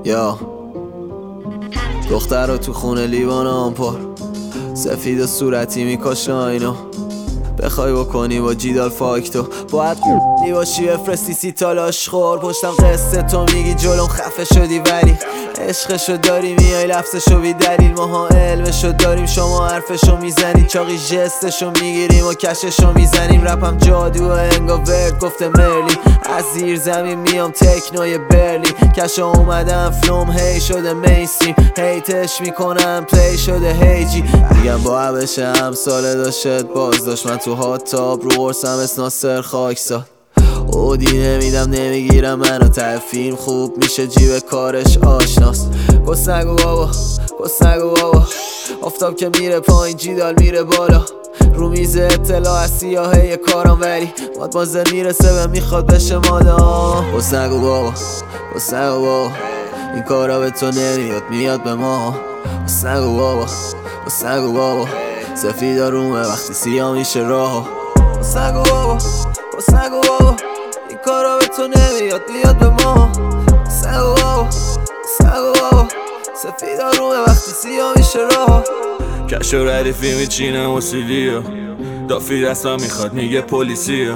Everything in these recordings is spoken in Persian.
یا دختر رو تو خونه لیوانم پر سفید و صورتی میکشه اینو بخوای بکنی با جیدال فاکتو باید باشی بفرستی 30 تا لاشخور پشتم قصه تو میگی جلوم خفه شدی ولی عشقشو داری میای لفظشو بی دلیل ماها علمشو داریم شما حرفشو میزنید چاقی جستشو میگیریم و کششو میزنیم رپم جادو و انگا ورد گفته مرلی از زیر زمین میام تکنوی برلی کشو اومدم فلوم هی شده میسیم هیتش میکنم پلی شده هیجی میگم با عبش همساله داشت باز داشت من تو هات تاب رو قرصم اسناسر خاکساد اودی نمیدم نمیگیرم منو ته فیلم خوب میشه جیب کارش آشناست کس نگو بابا کس نگو بابا آفتاب که میره پایین جیدال میره بالا رو میز اطلاع از سیاهه کارم ولی مادمازل میرسه به میخواد بشه مادام کس نگو بابا کس نگو بابا این کارا به تو نمیاد میاد به ما کس نگو بابا کس نگو بابا سفیدا رومه وقتی سیاه میشه راه کس نگو بابا کس نگو بابا این کارا به تو نمیاد میاد به ما کس نگو بابا کس نگو بابا سفیدا رومه وقتی سیاه میشه راه کش و ردیفی میچینم و سیلیا دافی دستم میخواد میگه پلیسیا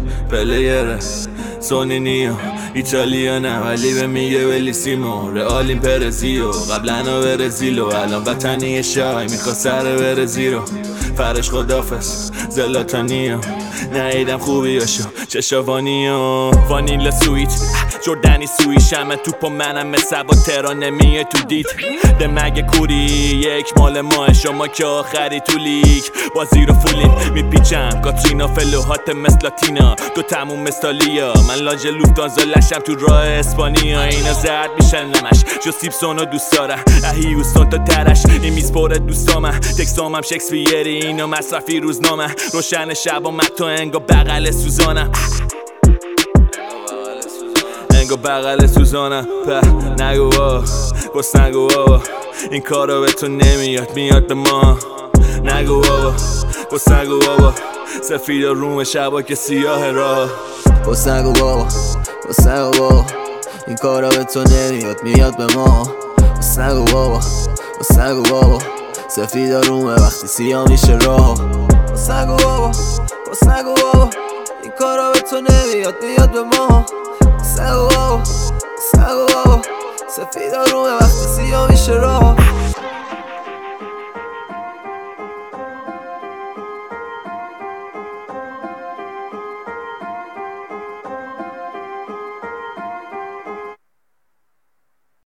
پلیره سونینیا ایتالیا نه ولی به میگه ولیسیمو رئالیم پرزیو قبلا برزیلو الان وطنی شای میخواد سر برزیرو فرش خدافز زلاتانیو نهیدم خوبیاشو چشاوانیو وانیلا سویت جردنی سوی شمه توپ و منم مثل با ترانه میه تو دیت دمگه کوری یک مال ماه شما که آخری تو لیگ بازی رو فولین میپیچم کاترینا فلوهات مثل لاتینا تو تموم مثالیا من لاج لوفتانزا لشم تو راه اسپانیا اینا زرد میشن نمش جو سیبسونو دوست دارم اهیوستون تا ترش این میز پره دوستامم تکسامم شکسپیری اینا مصرفی روزنامه روشن شب و متو انگا بغل سوزانم انگا بغل سوزانم په نگو بابا کس نگو بابا این کارا به تو نمیاد میاد به ما نگو بابا کس نگو بابا سفید روم شبا که سیاه راه کس نگو بابا کس نگو بابا این کارا به تو نمیاد میاد به ما کس نگو بابا کس نگو بابا سفید رومه وقتی سیاه میشه راه کس نگو بابا کس نگو بابا این کارا به تو نمیاد میاد به ما کس نگو بابا کس نگو بابا سفید رومه وقتی سیاه میشه راه